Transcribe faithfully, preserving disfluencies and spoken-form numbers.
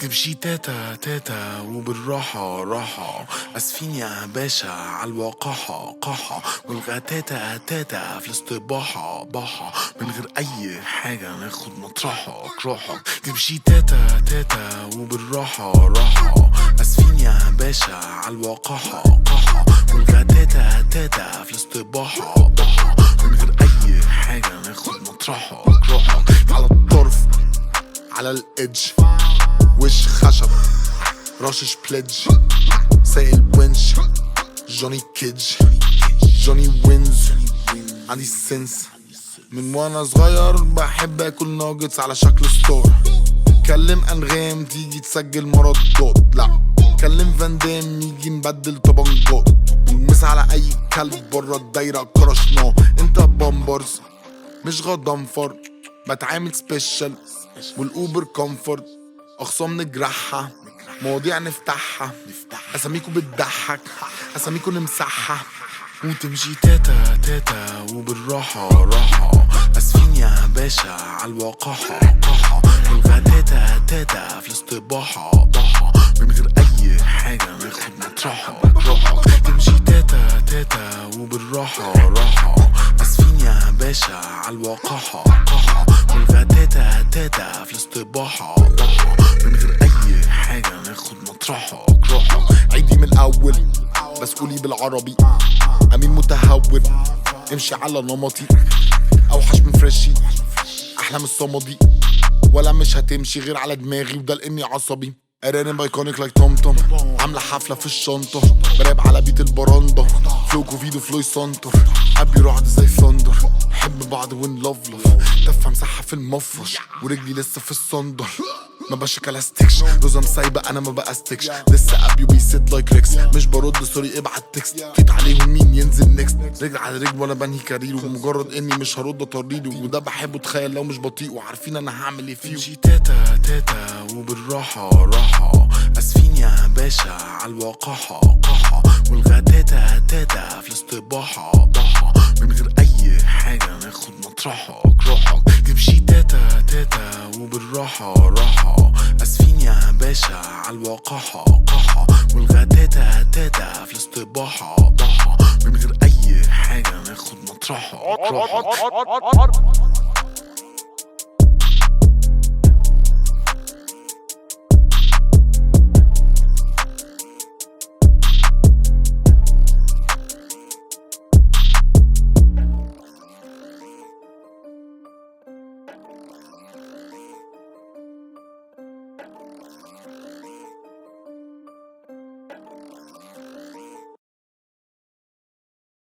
تمشي تاتا تاتا وبالراحة راحة، اسفين يا باشا عالوقاحة قاحة، والغتاتا تاتا في الاستباحة باحة، من غير اي حاجة ناخد مطرحك روحك. تمشي تاتا تاتا وبالراحة راحة، اسفين يا باشا عالوقاحة قاحة، والغتاتا تاتا في الاستباحة باحة، من غير اي حاجة ناخد مطرحك روحك. على الطرف على الإدج وش خشب رشش بليدج سايق ونش جوني كيدج جوني وينز. عندي السنس من وانا صغير بحب اكل ناجتس على شكل ستور. كلم انغام تيجي تسجل مردات، لا كلم فان دام يجي نبدل طبنجات، ونمس على اي كلب برا الدايرة كرشناه. انت بامبرز مش غضنفر، بتعامل سبيشال والاوبر كومفورت، اخصام نجرحها مواضيع نفتحها، اساميكو بتضحك اساميكو نمسحها. وتمشي تاتا تاتا وبالراحة راحة، اسفين يا باشا عالوقاحة قاحة، والغتاتا تاتا في الاستباحة باحة، من غير اي حاجة ناخد مطرحك روحك. تمشي تاتا تاتا وبالراحة راحة، اسفين يا باشا عالوقاحة قاحة، والغتاتا تاتا في الاستباحة باحة، من غير اي حاجة ناخد مطرحك روحك. عيدي من الاول بس قولي بالعربي، امين متهور امشي على نمطي، اوحش من فريشي احلى من الصمدي، ولا مش هتمشي غير على دماغي وده لاني عصبي. ارانب ايكونيك لايك توم توم، عامله حفله في الشنطه، براب على بيت البراندا، فلو كوفيدو فلوي سنتر، قبلي رعد زي ثندر، حب بعض وين لوف لوف، دفه مساحه في المفرش ورجلي لسه في الصندر. ما بشكلاستكش روزة مسايبة انا ما بقاستكش، لسه ابي بيسيت لايك ريكس، مش برد سوري ابعت تكست، فيت عليهم مين ينزل نيكست، رجل على رجل وانا بنهي كارير، ومجرد اني مش هرد اطريله، وده بحبه تخيل لو مش بطيء، وعارفين انا هعمل ايه فيه. تمشي تاتا تاتا وبالراحة راحة، اسفين يا باشا عالوقاحة قاحة، والغتاتا تاتا في الاستباحة باحة، من غير اي حاجة ناخد مطرحك روحك. تمشي تاتا تاتا وبالراحة راحة، اسفين يا باشا عالوقاحة قاحة، والغتاتا تاتا في الاستباحة باحة، من غير اي حاجة ناخد مطرحك روحك.